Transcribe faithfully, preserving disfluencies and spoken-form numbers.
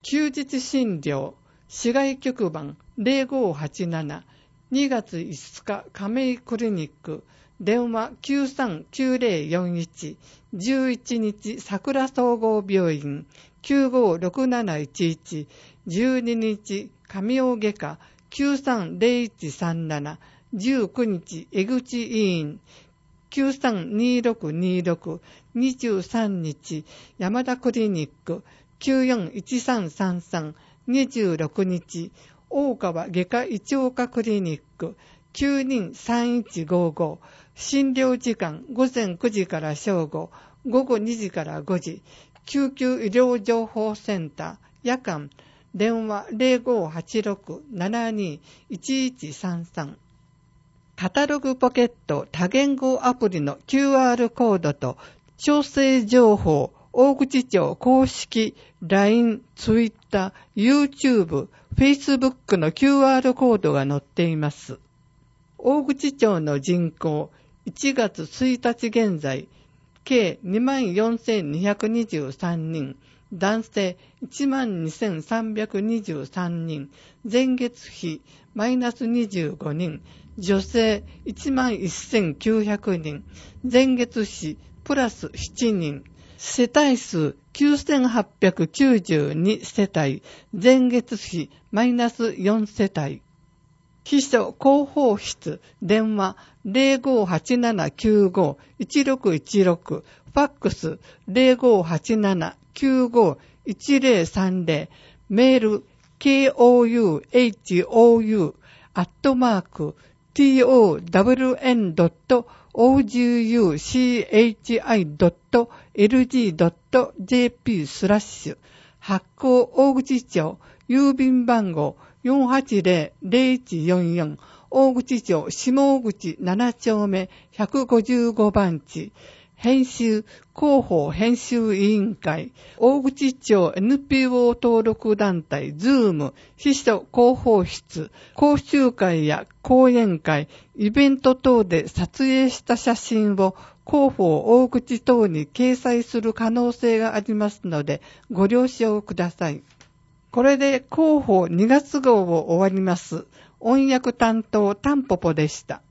休日診療、市外局番 ゼロごはちなな、にがついつか亀井クリニック、電話 きゅうさんきゅうゼロよんいち、じゅういちにち桜総合病院、きゅうごろくなないちいち、じゅうににち上尾外科、きゅうさんゼロいちさんなな、じゅうくにち江口医院、きゅうさんにろくにろく、にじゅうさんにち山田クリニック、きゅうよんいちさんさんさん、にじゅうろくにち大川外科胃腸科クリニック、きゅうにさんいちごご、診療時間ごぜんくじから正午、ごごにじからごじ、救急医療情報センター、夜間、電話 ゼロごはちろく ななに いちいちさんさん。カタログポケット多言語アプリの キューアール コードと調整情報、大口町公式 ライン、Twitter、YouTube、Facebook の キューアール コードが載っています。大口町の人口、いちがつついたち現在、計 にまんよんせんにひゃくにじゅうさんにん、男性 いちまんにせんさんびゃくにじゅうさんにん、前月比マイナスにじゅうごにん、女性 いちまんせんきゅうひゃくにん、前月比プラスしちにん、世帯数きゅうせんはっぴゃくきゅうじゅうに世帯、前月比マイナスよん世帯。秘書広報室、電話 ゼロごはちななきゅうご いちろくいちろく、ファックス ゼロごはちななきゅうご いちゼロさんゼロ、メール ケーオーユーエイチオーユー アットマーク トゥエヌドットオージューユーシーエイチアイドットエルジードットジェーピー スラッシュ発行大口町郵便番号よんはちゼロ ゼロいちよんよん大口町下大口ななちょうめひゃくごじゅうごばんち編集広報編集委員会大口町 エヌピーオー 登録団体ズーム秘書広報室講習会や講演会イベント等で撮影した写真を広報大口等に掲載する可能性がありますのでご了承ください。これで広報にがつ号を終わります。音訳担当タンポポでした。